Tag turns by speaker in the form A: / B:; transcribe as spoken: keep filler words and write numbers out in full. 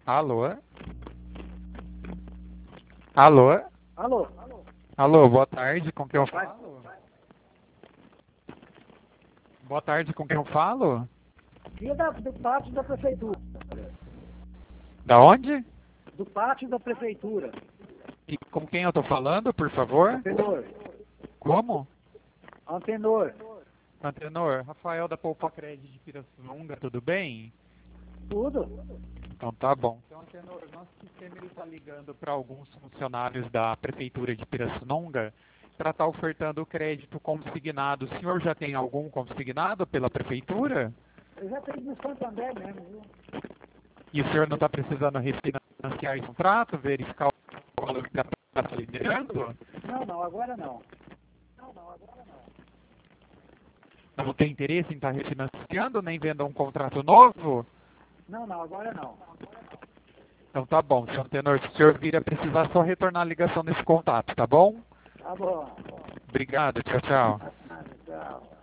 A: Alô? Alô?
B: Alô?
A: Alô, boa tarde, com quem eu
B: Vai-
A: falo? Boa tarde, com quem eu falo?
B: Aqui é da- do pátio da prefeitura.
A: Da onde?
B: Do pátio da prefeitura.
A: E com quem eu tô falando, por favor?
B: Antenor.
A: Como?
B: Antenor.
A: Antenor, Rafael da Poupa Crédito de Pirassununga, tudo bem?
B: Tudo?
A: Então tá bom. Então, Antenor, nosso sistema está ligando para alguns funcionários da Prefeitura de Pirassununga para estar ofertando crédito consignado. O senhor já tem algum consignado pela Prefeitura?
B: Eu já tenho no Santander mesmo, viu?
A: E o senhor não está precisando refinanciar esse contrato, verificar o valor que está liberando?
B: Não, não, agora não. Não, não, agora não.
A: Não tem interesse em estar refinanciando, nem vendo um contrato novo?
B: Não, não, agora não.
A: Então tá bom, senhor Tenor, se o senhor vir a precisar, só retornar a ligação nesse contato, tá bom?
B: Tá bom.
A: Obrigado, tchau, tchau.
B: Tchau.